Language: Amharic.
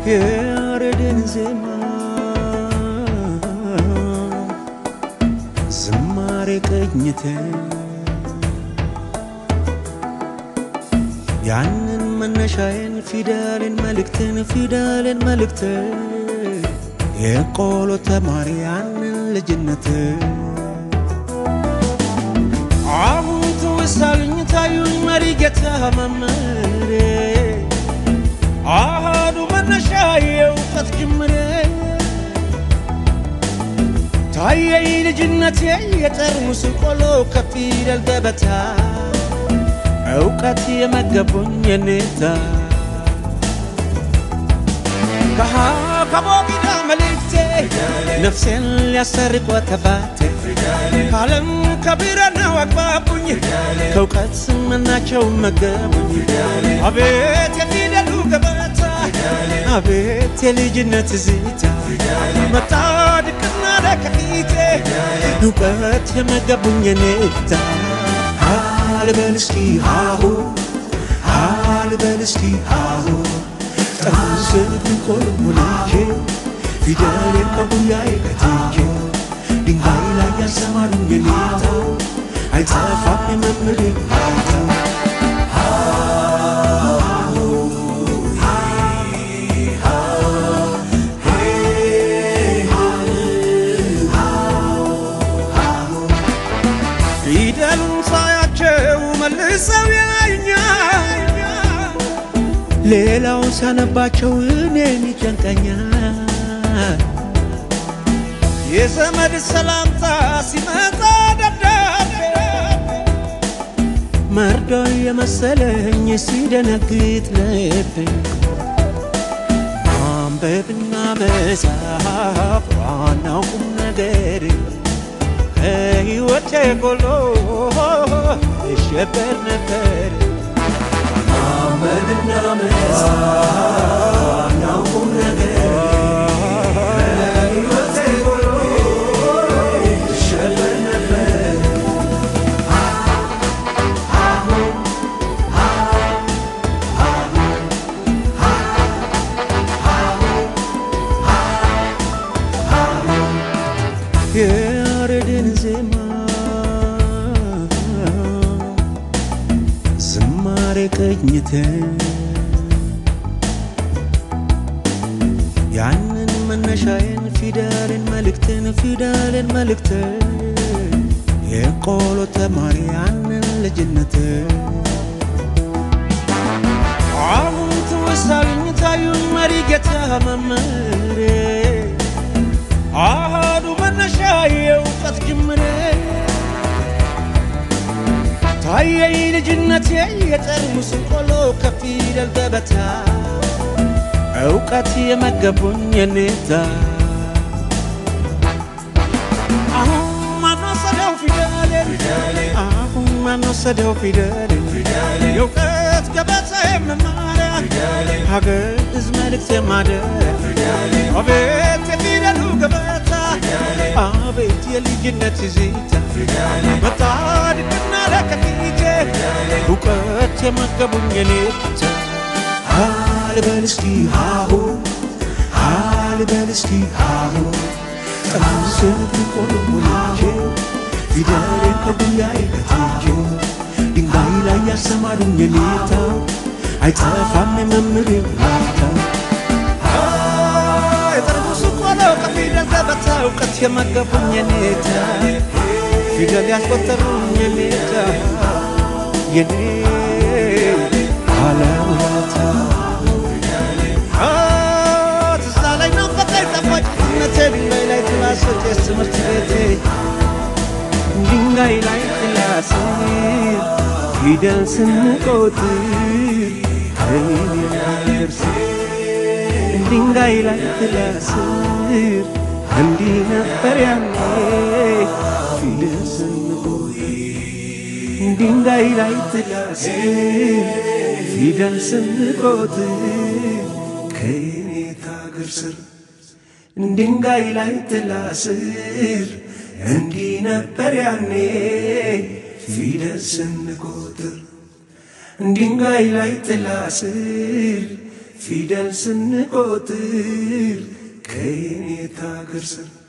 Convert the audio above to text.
ያሬድን ዜማ ዝማሬ ቅኝት ያንን መነሻዬን ፊደልን መልእክት የቆሎ ተማሪ ያንን ልጅነት አሁን ትውሳልኝ ታዩኝ መሪ ጌታ መምሬ አሃዱ መነሻዬ እውቀት ጅምሬ ታየኝ ልጅነቴ የጠርሙስ ቆሎ ከፊደል ገበታ እውቀት የመገቡኝ የኔታ ከቦጊዳ መልእክቴ ነፍሴን ሊያሰርቅ ወተፋቴ ካለም ከቢራና አግባቡኝ ከእውቀት መናቸው መገቡኝ አቤት የፊደሉ ገበታ አቤት የልጅነት ዚታ መጣድቅና ለከፊቴ እውቀት የመገቡኝ የኔታ አልበልስኪ ሃሁ ጠርሙስን ቆልሙልቼ ፊደሌን ከጉያዬ ከትቼ ድንጋይ ላይ ያሰማሩኝ የኔታ አይጠፋም የመምህሬ ጌታ ፊደሉን ሳያቸው መልሰው ያዩኛል ሌላው ሲያነባቸው እኔን ይጨንቀኛል የዘመድ ሰላምታ ሲመጣ ደብዳቤ መርዶ የመሰለኝ ሲደነግጥ ልቤ ማንበብና መጻፍ ዋናው ቁም ነገር ሕይወቴ ጎሎ እሸበር ነበር ማንበብና መጻፍ ዋናው ቁም ነገር ሕይወቴ ጎሎ እሸበር ነበር ያሬድን ዜማ ዝማሬ ቅኝት ያንን መነሻዬን ፊደልን መልእክት የቆሎ ተማሪ ያንን ልጅነት አሁን ትውሳልኝ ታዩኝ መሪ ጌታ መምሬ አሃዱ መነሻዬ እውቀት ጅምሬ ታየኝ ልጅነቴ የጠርሙስ ቆሎ ከፊደል ገበታ እውቀት የመገቡኝ የኔታ አሁን ማንወሰደው ፊደሌን የእውቀት ገበታ የመማሪያ ሀገር ሕዝብ መልእክት የማደሪያ አቤት የፊደሉ ገበታ አቤት የልጅነት ዚታ መጣድቅና ለከፊቴ እውቀት የመገቡኝ የኔታ አልበልስኪ ሃሁ ጠርሙስን ቆልሙልቼ ፊደሌን ከጉያዬ ከትቼ ድንጋይ ላይ ያሰማሩኝ የኔታ አይጠፋም የመምህሬ ጌታ የጠርሙስ ቆሎ ከፊደል ገበታ እውቀት የመገቡኝ የኔታ ፊደል ያስቆጠሩኝ የኔታ የኔ ባለውለታ ትዝ አለኝ ናፈቀኝ ጠፋኝ እምነቴ ድንጋይ ላይ ትላስር ትምህርት ቤቴ ድንጋይ ላይ ትላስር ፊደል ስንቆጥር ከኔና ደርስ ድንጋይ ላይ ትላስር እንዲህ ነበር ያኔ ፊደል ስንቆጥር ድንጋይ ላይ ትላስር ፊደል ስንቆጥር ከኔታ አገር ስር ድንጋይ ላይ ትላስር እንዲህ ነበር ያኔ ፊደል ስንቆጥር ድንጋይ ላይ ትላስር ፊደል ስንቆጥር ከየኔታ አገር ስር